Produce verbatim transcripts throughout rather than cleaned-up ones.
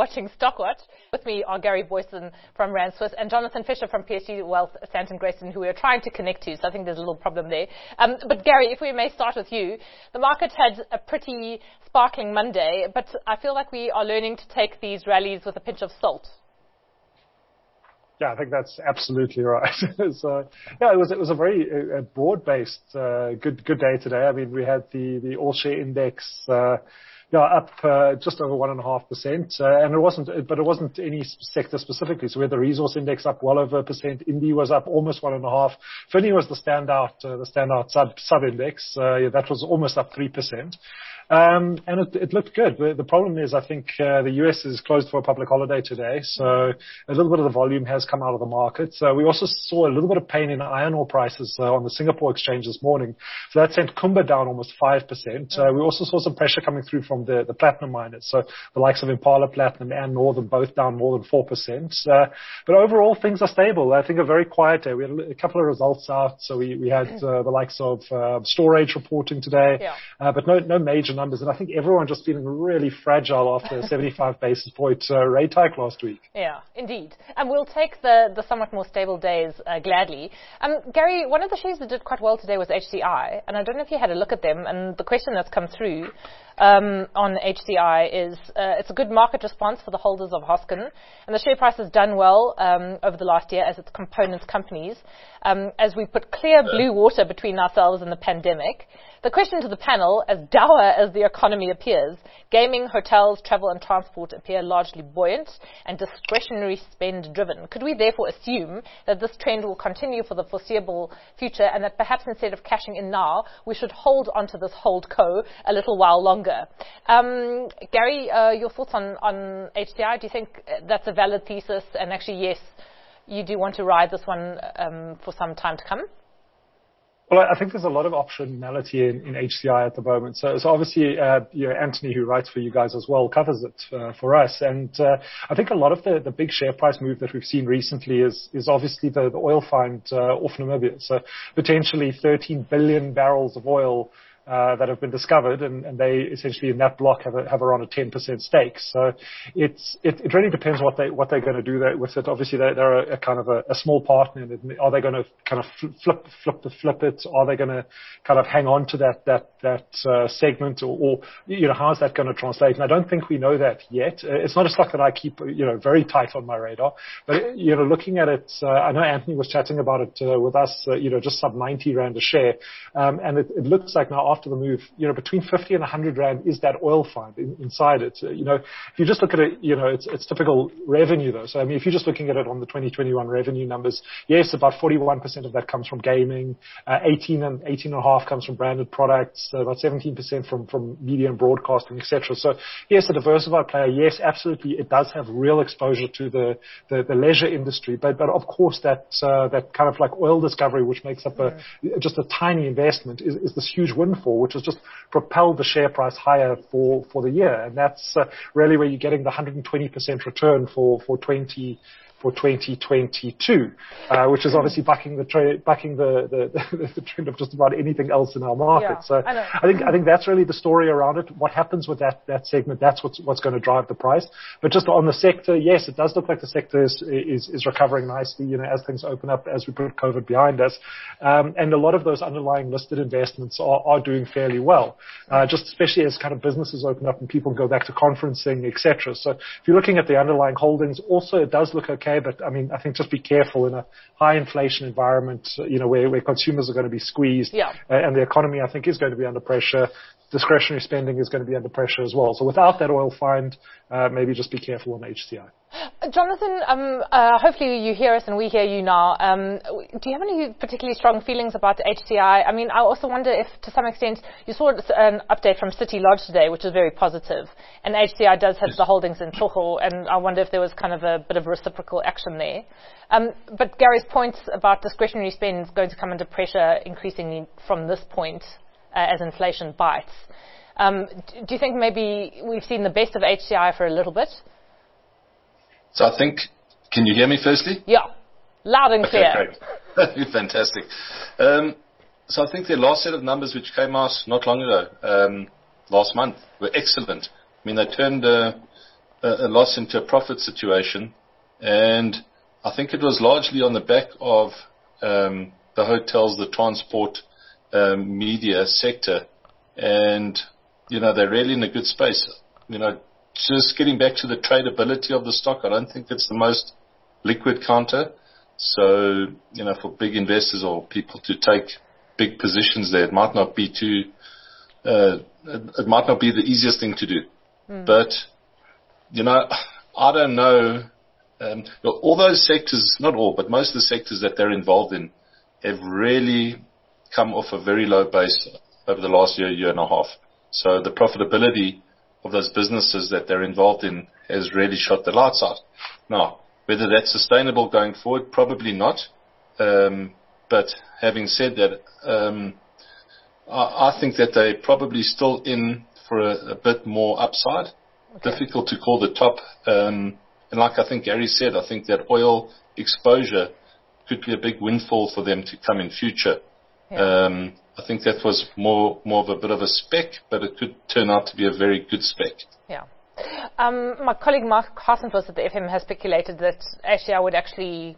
watching Stockwatch. With me are Gary Boyson from Rand Swiss and Jonathan Fisher from P S G Wealth, Stanton Grayson, who we are trying to connect to, so I think there's a little problem there. Um, but Gary, if we may start with you, the market had a pretty sparkling Monday, but I feel like we are learning to take these rallies with a pinch of salt. Yeah, I think that's absolutely right. so, yeah, it was it was a very uh, broad-based, uh, good good day today. I mean, we had the the all share index, uh, yeah, up uh, just over one and a half percent, uh, and it wasn't, but it wasn't any sector specifically. So we had the resource index up well over a percent. Indy was up almost one and a half. Finny was the standout, uh, the standout sub sub index. Uh, yeah, that was almost up three percent. Um, and it, it looked good. The, the problem is, I think uh, the U S is closed for a public holiday today, so a little bit of the volume has come out of the market. So we also saw a little bit of pain in iron ore prices uh, on the Singapore exchange this morning. So that sent Kumba down almost five percent. Uh, we also saw some pressure coming through from the, the platinum miners. So the likes of Impala Platinum and Northern both down more than four percent. Uh, but overall, things are stable. I think a very quiet day. We had a couple of results out. So we, we had uh, the likes of uh, storage reporting today, yeah. uh, but no, no major numbers, and I think everyone just feeling really fragile after a seventy-five basis point uh, rate hike last week. Yeah, indeed. And we'll take the, the somewhat more stable days uh, gladly. Um, Gary, one of the shares that did quite well today was H C I, and I don't know if you had a look at them, and the question that's come through um, on H C I is uh, it's a good market response for the holders of Hoskin, and the share price has done well um, over the last year as its components companies, um, as we put clear blue water between ourselves and the pandemic. The question to the panel, as dour as the economy appears, gaming, hotels, travel and transport appear largely buoyant and discretionary spend driven. Could we therefore assume that this trend will continue for the foreseeable future, and that perhaps instead of cashing in now, we should hold onto this hold co a little while longer? Um, Gary, uh, your thoughts on, on H C I? Do you think that's a valid thesis? And actually, yes, you do want to ride this one um, for some time to come? Well, I think there's a lot of optionality in, in H C I at the moment. So, so obviously, uh, you know, Anthony, who writes for you guys as well, covers it uh, for us. And uh, I think a lot of the, the big share price move that we've seen recently is, is obviously the, the oil find uh, off Namibia. So potentially thirteen billion barrels of oil Uh, that have been discovered, and, and they essentially in that block have, a, have around a ten percent stake. So it's it, it really depends what they what they're going to do there with it. Obviously, they're, they're a, a kind of a, a small partner. Are they going to kind of flip flip the flip it? Are they going to kind of hang on to that that that uh, segment, or, or you know how is that going to translate? And I don't think we know that yet. Uh, it's not a stock that I keep you know very tight on my radar. But you know looking at it, uh, I know Anthony was chatting about it uh, with us. Uh, you know just sub ninety rand a share, um, and it, it looks like now after the move, you know, between fifty and one hundred rand is that oil find in, inside it. Uh, you know, if you just look at it, you know, it's, it's typical revenue though. So, I mean, if you're just looking at it on the twenty twenty-one revenue numbers, yes, about forty-one percent of that comes from gaming, uh, eighteen and eighteen and a half comes from branded products, uh, about seventeen percent from, from media and broadcasting, et cetera. So, yes, a diversified player. Yes, absolutely. It does have real exposure to the, the, the leisure industry. But, but of course that, uh, that kind of like oil discovery, which makes up a, just a tiny investment is, is this huge windfall, which has just propelled the share price higher for, for the year. And that's uh, really where you're getting the one hundred twenty percent return for, for twenty for twenty twenty-two, uh, which is obviously bucking the tra- bucking the, the, the trend of just about anything else in our market. Yeah, so I, I think I think that's really the story around it. What happens with that that segment? That's what's what's going to drive the price. But just on the sector, yes, it does look like the sector is is, is recovering nicely. You know, as things open up, as we put COVID behind us, um, and a lot of those underlying listed investments are, are doing fairly well. Uh, just especially as kind of businesses open up and people go back to conferencing, et cetera. So if you're looking at the underlying holdings, also it does look okay. But I mean, I think just be careful in a high inflation environment, you know, where, where consumers are going to be squeezed, yeah. uh, and the economy, I think, is going to be under pressure. Discretionary spending is going to be under pressure as well. So without that oil find, uh, maybe just be careful on H C I. Jonathan, um, uh, hopefully you hear us and we hear you now. Um, do you have any particularly strong feelings about H C I? I mean, I also wonder if, to some extent, you saw an update from City Lodge today, which is very positive, and H C I does have the holdings in Tsogo, and I wonder if there was kind of a bit of reciprocal action there. Um, but Gary's points about discretionary spend is going to come under pressure increasingly from this point uh, as inflation bites. Um, do you think maybe we've seen the best of H C I for a little bit? So I think, can you hear me firstly? Yeah, loud and clear. Okay, great. Fantastic. Um, so I think their last set of numbers, which came out not long ago, um, last month, were excellent. I mean, they turned uh, a loss into a profit situation. And I think it was largely on the back of um, the hotels, the transport, um, media sector. And, you know, they're really in a good space. You know, just getting back to the tradability of the stock, I don't think it's the most liquid counter. So, you know, for big investors or people to take big positions there, it might not be too, uh, it might not be the easiest thing to do. Mm. But, you know, I don't know. Um, all those sectors, not all, but most of the sectors that they're involved in have really come off a very low base over the last year, year and a half. So the profitability of those businesses that they're involved in has really shot the lights out. Now, whether that's sustainable going forward, probably not. Um, but having said that, um, I, I think that they're probably still in for a, a bit more upside. Okay. Difficult to call the top. Um, and like I think Gary said, I think that oil exposure could be a big windfall for them to come in future. Yeah. Um, I think that was more more of a bit of a spec, but it could turn out to be a very good spec. Yeah. Um, my colleague Mark Hasenfuss at the F M has speculated that H D I would actually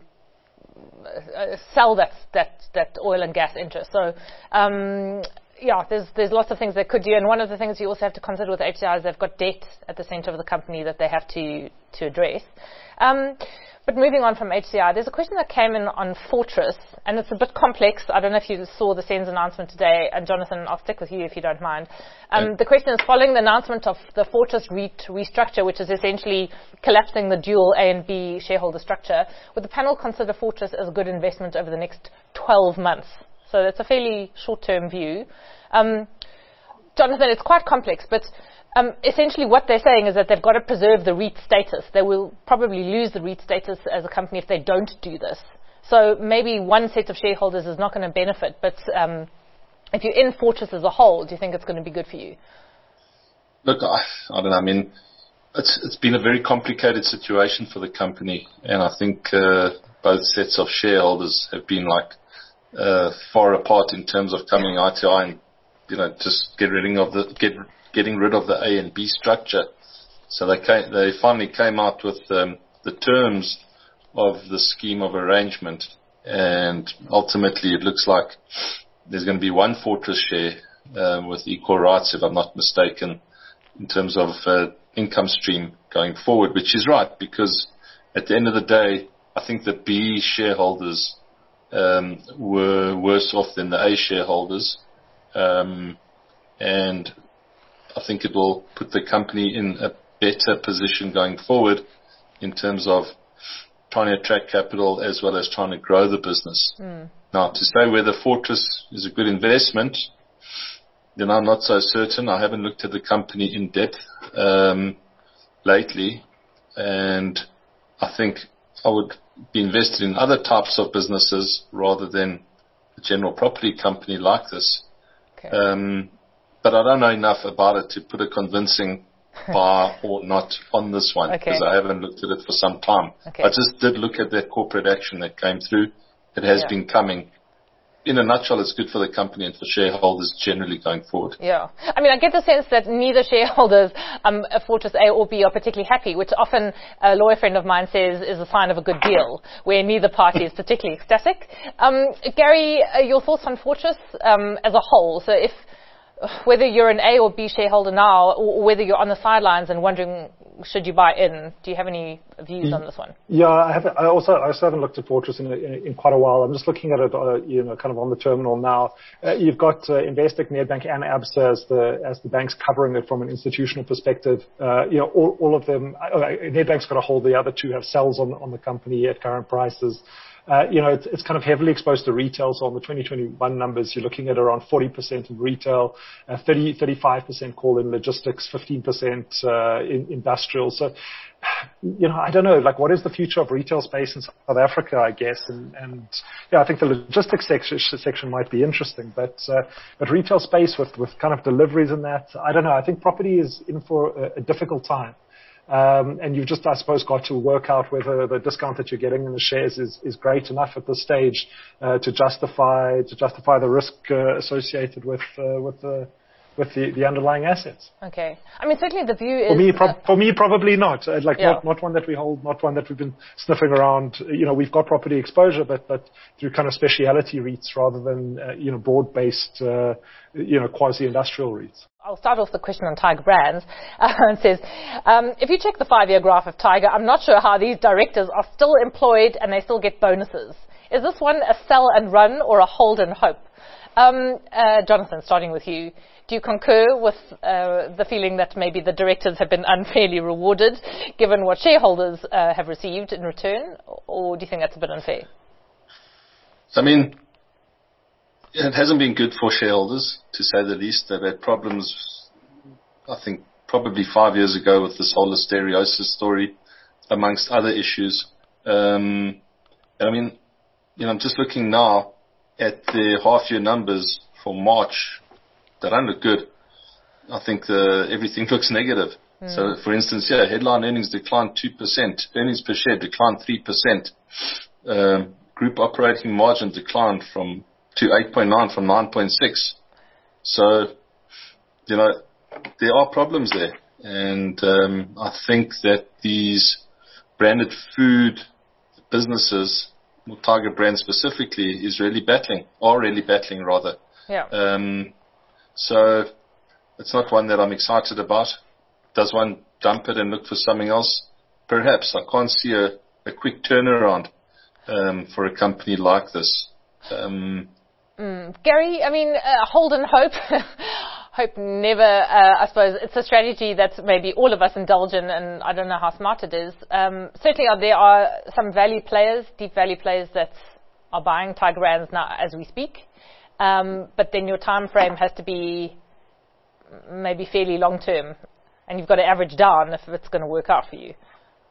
uh, sell that that that oil and gas interest. So, um, yeah, there's there's lots of things they could do, and one of the things you also have to consider with H D I is they've got debt at the centre of the company that they have to to address. Um, But moving on from H C I, there's a question that came in on Fortress, and it's a bit complex. I don't know if you saw the SENS announcement today, and Jonathan, I'll stick with you if you don't mind. Um, yeah. The question is, following the announcement of the Fortress REIT restructure, which is essentially collapsing the dual A and B shareholder structure, would the panel consider Fortress as a good investment over the next twelve months? So that's a fairly short-term view. Um, Jonathan, it's quite complex, but Um, essentially what they're saying is that they've got to preserve the REIT status. They will probably lose the REIT status as a company if they don't do this. So maybe one set of shareholders is not going to benefit, but um, if you're in Fortress as a whole, do you think it's going to be good for you? Look, I, I don't know. I mean, it's, it's been a very complicated situation for the company, and I think uh, both sets of shareholders have been like uh, far apart in terms of coming eye to eye and, you know, just get rid of the get. getting rid of the A and B structure. So they came, they finally came out with um, the terms of the scheme of arrangement, and ultimately it looks like there's going to be one Fortress share um, with equal rights, if I'm not mistaken, in terms of uh, income stream going forward, which is right, because at the end of the day, I think the B shareholders um, were worse off than the A shareholders, um, and I think it will put the company in a better position going forward in terms of trying to attract capital as well as trying to grow the business. Mm. Now, to say whether Fortress is a good investment, then I'm not so certain. I haven't looked at the company in depth um, lately, and I think I would be invested in other types of businesses rather than a general property company like this. Okay. Um, But I don't know enough about it to put a convincing buy or not on this one, because okay. I haven't looked at it for some time. Okay. I just did look at that corporate action that came through. It has yeah. been coming. In a nutshell, it's good for the company and for shareholders generally going forward. Yeah. I mean, I get the sense that neither shareholders, um, Fortress A or B, are particularly happy, which often a lawyer friend of mine says is a sign of a good deal, where neither party is particularly ecstatic. Um, Gary, uh, your thoughts on Fortress um, as a whole? So if whether you're an A or B shareholder now, or whether you're on the sidelines and wondering should you buy in, do you have any views on this one? Yeah, I have. I also I also haven't looked at Fortress in, in, in quite a while. I'm just looking at it, uh, you know, kind of on the terminal now. Uh, you've got uh, Investec, Nedbank, and Absa as the as the banks covering it from an institutional perspective. Uh, you know, all, all of them. Uh, Nedbank's got a hold. The other two have sells on on the company at current prices. Uh, you know, it's, it's kind of heavily exposed to retail. So on the twenty twenty-one numbers, you're looking at around forty percent in retail, uh, thirty, thirty-five percent call in logistics, fifteen percent uh, in industrial. So, you know, I don't know, like, what is the future of retail space in South Africa, I guess? And, and yeah, I think the logistics section, section might be interesting, but, uh, but retail space with, with kind of deliveries and that, I don't know. I think property is in for a, a difficult time. Um, and you've just, I suppose, got to work out whether the discount that you're getting in the shares is, is great enough at this stage uh, to justify to justify the risk uh, associated with uh, with the with the, the underlying assets. Okay. I mean, certainly the view is... For me, pro- uh, for me probably not. Uh, like, yeah. not, not one that we hold, not one that we've been sniffing around. You know, we've got property exposure, but, but through kind of speciality REITs rather than, uh, you know, broad-based, uh, you know, quasi-industrial REITs. I'll start off the question on Tiger Brands. Uh, it says, um, if you check the five-year graph of Tiger, I'm not sure how these directors are still employed and they still get bonuses. Is this one a sell and run or a hold and hope? Um, uh, Jonathan, starting with you. Do you concur with uh, the feeling that maybe the directors have been unfairly rewarded given what shareholders uh, have received in return, or do you think that's a bit unfair? I mean, it hasn't been good for shareholders, to say the least. They've had problems, I think, probably five years ago with this whole listeriosis story, amongst other issues. Um, and I mean, you know, I'm just looking now at the half-year numbers for March. They don't look good. I think the, everything looks negative. Mm. So, for instance, yeah, headline earnings declined two percent. Earnings per share declined three percent. Um, group operating margin declined from to eight point nine from nine point six. So, you know, there are problems there. And um, I think that these branded food businesses, Tiger Brands specifically, is really battling, are really battling rather. Yeah. Um, so it's not one that I'm excited about. Does one dump it and look for something else? Perhaps. I can't see a, a quick turnaround um, for a company like this. Um, mm. Gary, I mean, uh, hold and hope. Hope never, uh, I suppose, it's a strategy that maybe all of us indulge in, and I don't know how smart it is. Um, certainly uh, there are some value players, deep value players that are buying Tiger Brands now as we speak. Um, but then your time frame has to be maybe fairly long term, and you've got to average down if it's going to work out for you.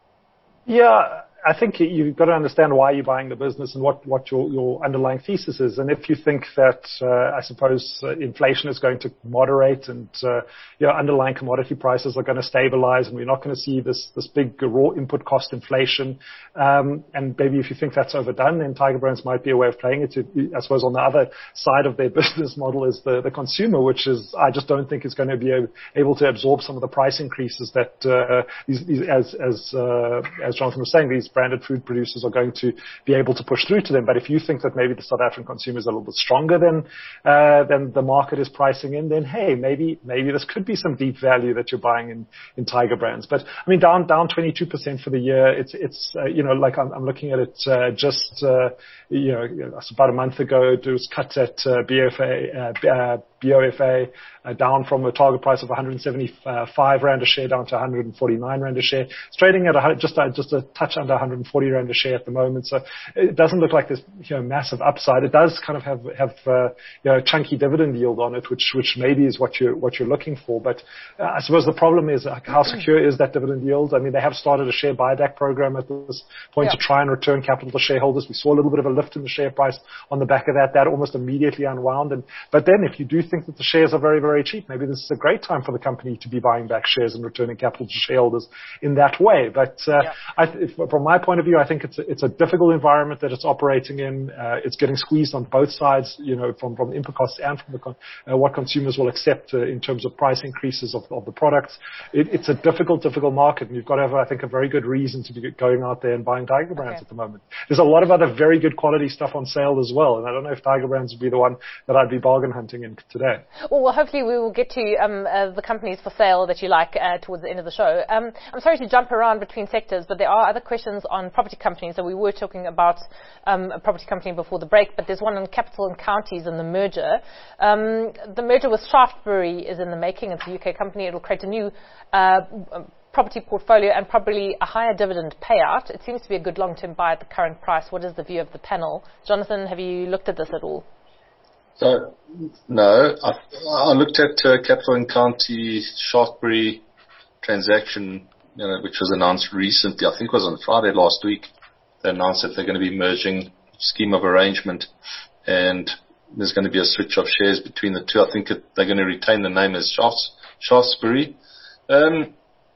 Yeah, I think you've got to understand why you're buying the business and what, what your, your underlying thesis is. And if you think that, uh, I suppose, uh, inflation is going to moderate and, uh, you know, underlying commodity prices are going to stabilize and we're not going to see this, this big raw input cost inflation, um, and maybe if you think that's overdone, then Tiger Brands might be a way of playing it. I suppose on the other side of their business model is the, the consumer, which is, I just don't think is going to be able to absorb some of the price increases that, uh, these, these as, as, uh, as Jonathan was saying, these branded food producers are going to be able to push through to them. But if you think that maybe the South African consumer is a little bit stronger than uh, than the market is pricing in, then hey, maybe maybe this could be some deep value that you're buying in, in Tiger Brands. But I mean, down down twenty-two percent for the year. It's it's uh, you know, like I'm, I'm looking at it uh, just uh, you know about a month ago. It was cut at uh, B F A. Uh, uh, B O F A uh, down from a target price of one hundred seventy-five rand a share down to one hundred forty-nine rand a share. It's trading at a, just a, just a touch under one hundred forty rand a share at the moment. So it doesn't look like there's, you know, massive upside. It does kind of have have uh, you know, chunky dividend yield on it, which which maybe is what you're what you're looking for. But uh, I suppose the problem is uh, how secure is that dividend yield? I mean, they have started a share buyback program at this point yeah. to try and return capital to shareholders. We saw a little bit of a lift in the share price on the back of that. That almost immediately unwound. And but then if you do think that the shares are very, very cheap, maybe this is a great time for the company to be buying back shares and returning capital to shareholders in that way. But uh, yeah. I, if, from my point of view, I think it's a, it's a difficult environment that it's operating in. Uh, it's getting squeezed on both sides, you know, from, from input costs and from the con- uh, what consumers will accept uh, in terms of price increases of, of the products. It, it's a difficult, difficult market, and you've got to have, I think, a very good reason to be going out there and buying Tiger Brands okay. at the moment. There's a lot of other very good quality stuff on sale as well, and I don't know if Tiger Brands would be the one that I'd be bargain hunting in today. Well, well, hopefully we will get to um, uh, the companies for sale that you like uh, towards the end of the show. Um, I'm sorry to jump around between sectors, but there are other questions on property companies. So we were talking about um, a property company before the break, but there's one on Capital and Counties and the merger. Um, the merger with Shaftesbury is in the making. It's a U K company. It will create a new uh, property portfolio and probably a higher dividend payout. It seems to be a good long-term buy at the current price. What is the view of the panel? Jonathan, have you looked at this at all? So, no, I, I looked at uh, Capital and County Shaftesbury transaction, you know, which was announced recently. I think it was on Friday last week. They announced that they're going to be merging, scheme of arrangement, and there's going to be a switch of shares between the two. I think it, they're going to retain the name as Shafts, Shaftesbury. Um,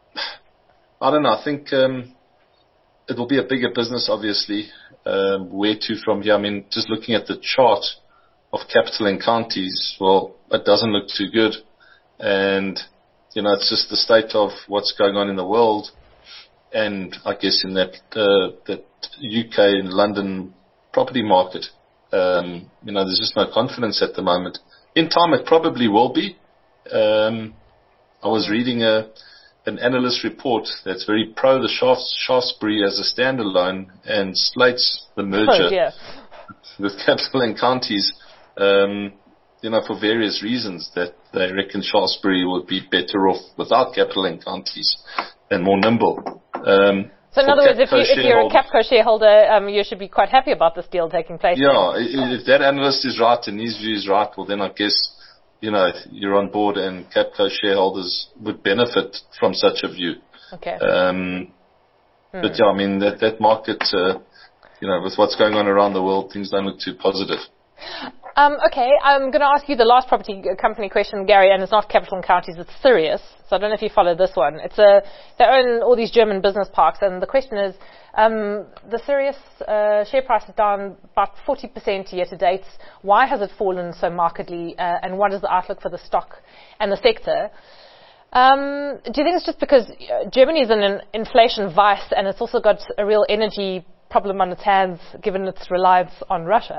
I don't know. I think um, it will be a bigger business, obviously. Um, where to from here? I mean, just looking at the chart of Capital and Counties, well, it doesn't look too good. And, you know, it's just the state of what's going on in the world. And I guess in that, uh, that U K and London property market, um, you know, there's just no confidence at the moment. In time, it probably will be. Um, I was reading a, an analyst report that's very pro the Shafts, Shaftesbury as a standalone and slates the merger Oh, dear. with Capital and Counties, um, you know, for various reasons, that they reckon Shaftesbury would be better off without Capital and Counties and more nimble. Um, So in other words, if, you, if you're a Capco shareholder, um, you should be quite happy about this deal taking place. Yeah, if, if that analyst is right and his view is right, well then I guess, you know, you're on board and Capco shareholders would benefit from such a view. Okay. Um, hmm. But yeah, I mean, that, that market, uh, you know, with what's going on around the world, things don't look too positive. Um, okay, I'm going to ask you the last property company question, Gary, and it's not Capital and Counties, it's Sirius. So I don't know if you follow this one. It's a, they own all these German business parks, and the question is, um, the Sirius uh, share price is down about forty percent year to date. Why has it fallen so markedly, uh, and what is the outlook for the stock and the sector? Um, do you think it's just because Germany is in an inflation vice, and it's also got a real energy problem on its hands, given its reliance on Russia?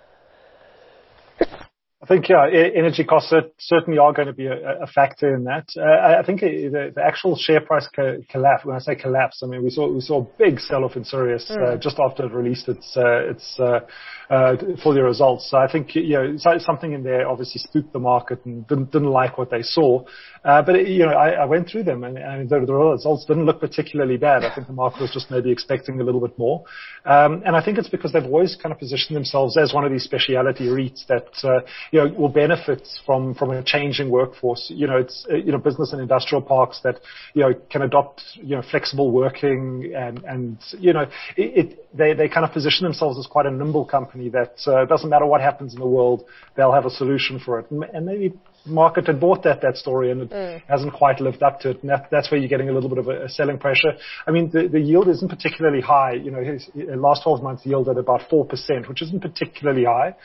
I think, yeah, energy costs certainly are going to be a, a factor in that. Uh, I think the, the actual share price co- collapse, when I say collapse, I mean, we saw, we saw a big sell-off in Sirius, mm. uh, just after it released its, uh, its, uh, uh, full year results. So I think, you know, something in there obviously spooked the market and didn't, didn't like what they saw. Uh, but, it, you know, I, I went through them and, and the, the results didn't look particularly bad. I think the market was just maybe expecting a little bit more. Um, and I think it's because they've always kind of positioned themselves as one of these speciality REITs that, uh, you know, will benefit from, from a changing workforce. You know, it's, uh, you know, business and industrial parks that, you know, can adopt, you know, flexible working and, and, you know, it, it they, they kind of position themselves as quite a nimble company that, uh, doesn't matter what happens in the world, they'll have a solution for it. And maybe market had bought that, that story and it mm. hasn't quite lived up to it. And that, that's where you're getting a little bit of a, a selling pressure. I mean, the, the yield isn't particularly high. You know, his, his last twelve months yield at about four percent, which isn't particularly high.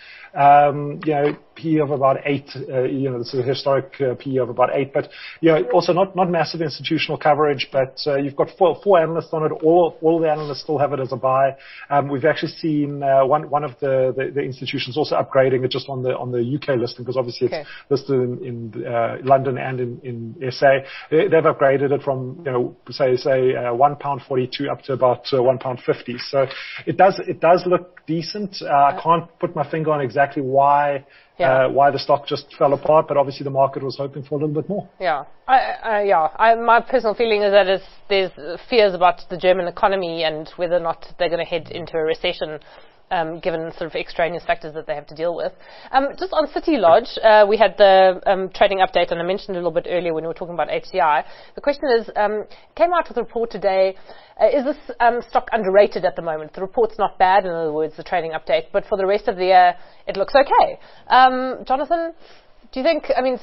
Um, you know, P E of about eight, uh, you know, this is a historic uh, P E of about eight, but, you know, also not, not massive institutional coverage, but, uh, you've got four, four analysts on it. All, all the analysts still have it as a buy. Um, we've actually seen, uh, one, one of the, the, the institutions also upgrading it just on the, on the U K listing, because obviously it's okay. listed in, in uh, London and in, in S A. They, they've upgraded it from, you know, say, say, uh, one pound forty-two up to about uh, one pound fifty. So it does, it does look decent. Uh, I can't put my finger on exactly why, yeah. uh, why the stock just fell apart, but obviously the market was hoping for a little bit more. Yeah. I, I, yeah. I, my personal feeling is that it's, there's fears about the German economy and whether or not they're going to head into a recession. Um, given sort of extraneous factors that they have to deal with. Um, just on City Lodge, uh, we had the um, trading update, and I mentioned a little bit earlier when we were talking about H C I. The question is, um, came out with a report today, uh, is this um, stock underrated at the moment? The report's not bad, in other words, the trading update, but for the rest of the year, it looks okay. Um, Jonathan, do you think, I mean,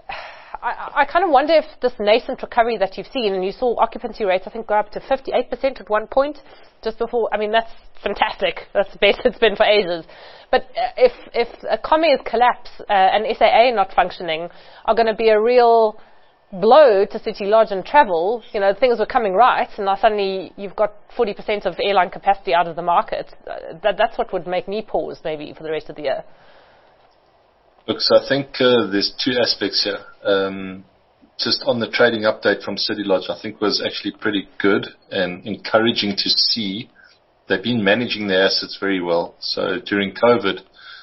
I, I kind of wonder if this nascent recovery that you've seen, and you saw occupancy rates, I think, go up to fifty-eight percent at one point, just before, I mean, that's fantastic. That's the best it's been for ages. But uh, if if economies collapse uh, and S A A not functioning, are going to be a real blow to City Lodge and travel. You know, things were coming right, and now suddenly you've got forty percent of airline capacity out of the market. Uh, that, that's what would make me pause maybe for the rest of the year. Look, so I think uh, there's two aspects here. Um, just on the trading update from City Lodge, I think was actually pretty good and encouraging to see. They've been managing their assets very well. So during COVID,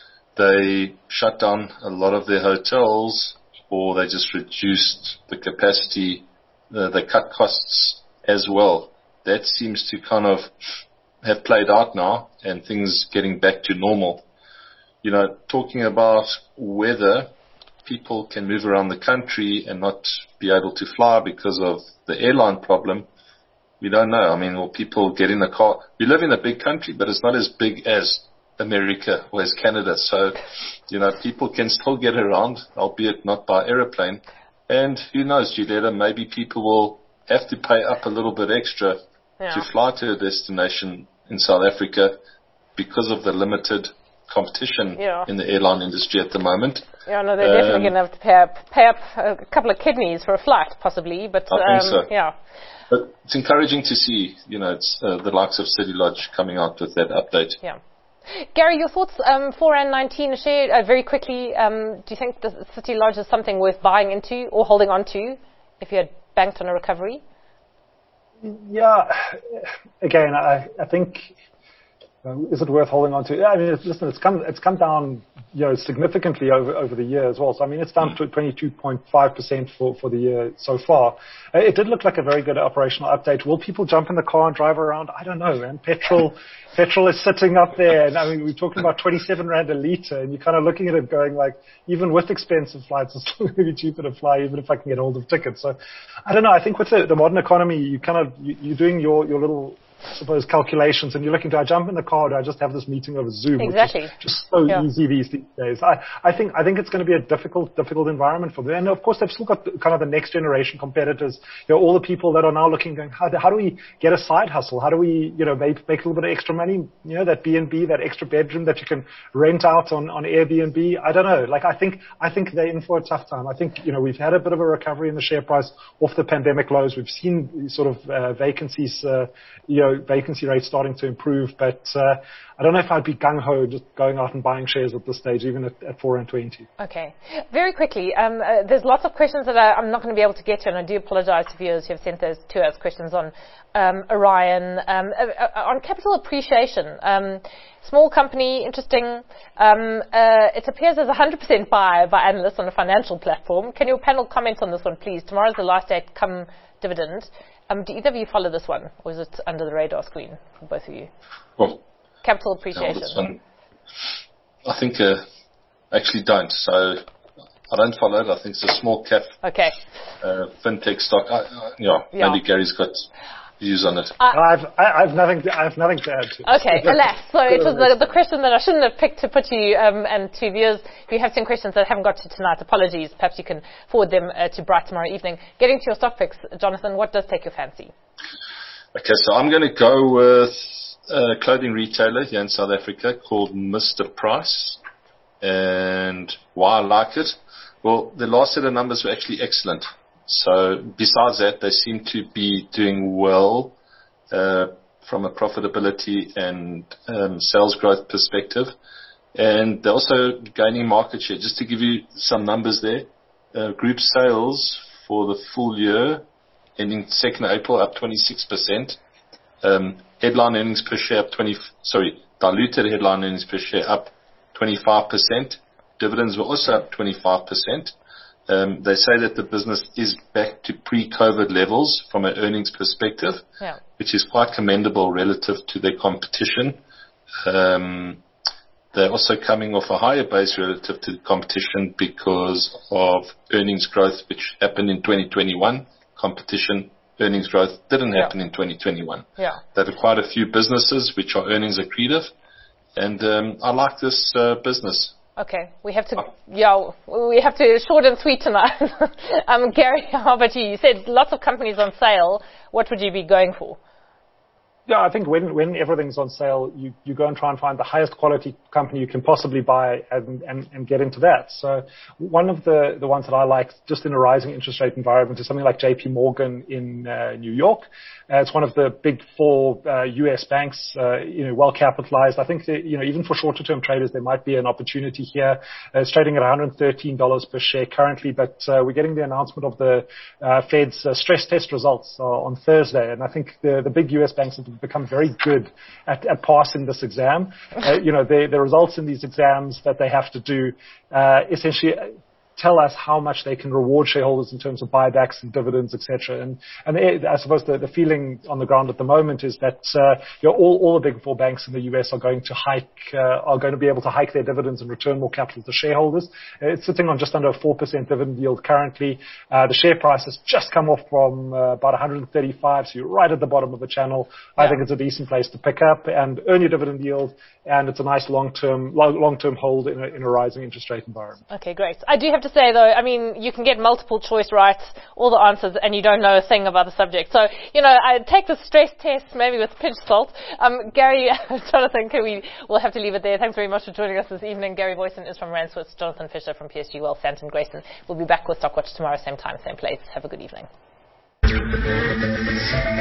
they shut down a lot of their hotels, or they just reduced the capacity. Uh, they cut costs as well. That seems to kind of have played out now, and things getting back to normal. You know, talking about whether people can move around the country and not be able to fly because of the airline problem, we don't know. I mean, will people get in a car? We live in a big country, but it's not as big as America or as Canada. So, you know, people can still get around, albeit not by aeroplane. And who knows, Julieta, maybe people will have to pay up a little bit extra yeah. to fly to a destination in South Africa because of the limited competition yeah. in the airline industry at the moment. Yeah, no, they're um, definitely going to have to pay up, pay up a couple of kidneys for a flight, possibly. But I um, think so. Yeah. But it's encouraging to see, you know, it's uh, the likes of City Lodge coming out with that update. Yeah. Gary, your thoughts, um, four rand nineteen a share, uh, very quickly. Um, do you think the City Lodge is something worth buying into or holding on to if you had banked on a recovery? Yeah, again, I, I think, uh, is it worth holding on to? Yeah, I mean, it's, listen, it's come, it's come down, you know, significantly over, over the year as well. So, I mean, it's down to twenty-two point five percent for, for the year so far. Uh, it did look like a very good operational update. Will people jump in the car and drive around? I don't know. And petrol, petrol is sitting up there. And I mean, we're talking about twenty-seven rand a litre, and you're kind of looking at it going like, even with expensive flights, it's still going to be cheaper to fly, even if I can get hold of tickets. So, I don't know. I think with the, the modern economy, you kind of, you, you're doing your, your little, I suppose, calculations, and you're looking, do I jump in the car, or do I just have this meeting over Zoom? Exactly. Which is just so yeah. easy these days. I, I think I think it's going to be a difficult difficult environment for them. And of course, they've still got kind of the next generation competitors. You know, all the people that are now looking, going, how do, how do we get a side hustle? How do we, you know, make make a little bit of extra money? You know, that B and B, that extra bedroom that you can rent out on on Airbnb. I don't know. Like I think I think they're in for a tough time. I think you know we've had a bit of a recovery in the share price off the pandemic lows. We've seen sort of uh, vacancies, uh, you know, vacancy rates starting to improve, but uh, I don't know if I'd be gung-ho just going out and buying shares at this stage, even at, at four rand twenty. Okay. Very quickly, um, uh, there's lots of questions that I, I'm not going to be able to get to, and I do apologize to viewers who have sent those to us, questions on um, Orion, um, uh, uh, on capital appreciation. Um, small company, interesting. Um, uh, it appears as a one hundred percent buy by analysts on a financial platform. Can your panel comment on this one, please? Tomorrow's the last day to come dividend. Um, do either of you follow this one, or is it under the radar screen for both of you? Well, capital appreciation. No, one, I think uh, actually don't. So I don't follow it. I think it's a small cap. Okay. Uh, fintech stock. I, I, yeah, yeah. Maybe Gary's got views on it. Uh, I've I, I've nothing to, I have nothing to add to. Okay, alas. So it was the, the question that I shouldn't have picked to put to you um, and to viewers. If you have some questions that haven't got to tonight, apologies. Perhaps you can forward them uh, to Bright tomorrow evening. Getting to your stock picks, Jonathan, what does take your fancy? Okay, so I'm going to go with a clothing retailer here in South Africa called Mister Price. And why I like it? Well, the last set of numbers were actually excellent. So besides that, they seem to be doing well uh, from a profitability and um, sales growth perspective. And they're also gaining market share. Just to give you some numbers there, uh, group sales for the full year ending second of April up twenty-six percent. Um, headline earnings per share up twenty, sorry, diluted headline earnings per share up twenty-five percent. Dividends were also up twenty-five percent. Um, they say that the business is back to pre-COVID levels from an earnings perspective, yeah. which is quite commendable relative to their competition. Um, they're also coming off a higher base relative to the competition because of earnings growth, which happened in twenty twenty-one. Competition earnings growth didn't happen yeah. in twenty twenty-one. Yeah. There are quite a few businesses which are earnings accretive, and um, I like this uh, business. Okay, we have to, yeah, we have to short and sweet tonight. um, Gary, how about you? You said lots of companies on sale. What would you be going for? Yeah, I think when, when everything's on sale, you, you go and try and find the highest quality company you can possibly buy and, and, and get into that. So one of the, the ones that I like just in a rising interest rate environment is something like J P Morgan in uh, New York. Uh, it's one of the big four uh, U S banks, uh, you know, well capitalized. I think that, you know, even for shorter term traders, there might be an opportunity here. Uh, it's trading at one hundred thirteen dollars per share currently, but uh, we're getting the announcement of the uh, Fed's uh, stress test results uh, on Thursday. And I think the, the big U S banks have become very good at, at passing this exam. Uh, you know, the, the results in these exams that they have to do uh, essentially tell us how much they can reward shareholders in terms of buybacks and dividends, et cetera. And, and it, I suppose the, the feeling on the ground at the moment is that uh, you know, all, all the big four banks in the U S are going to hike, uh, are going to be able to hike their dividends and return more capital to shareholders. It's sitting on just under a four percent dividend yield currently. Uh, the share price has just come off from uh, about one hundred thirty-five, so you're right at the bottom of the channel. Yeah. I think it's a decent place to pick up and earn your dividend yield, and it's a nice long-term, long-term hold in a, in a rising interest rate environment. Okay, great. I do have to to say, though, I mean, you can get multiple choice right, all the answers, and you don't know a thing about the subject. So, you know, I take the stress test maybe with a pinch of salt. Um, Gary, Jonathan, can we, we'll have to leave it there. Thanks very much for joining us this evening. Gary Boyson is from Rand Swiss, Jonathan Fisher from P S G Wealth, Stanton Grayson. We'll be back with Stockwatch tomorrow, same time, same place. Have a good evening.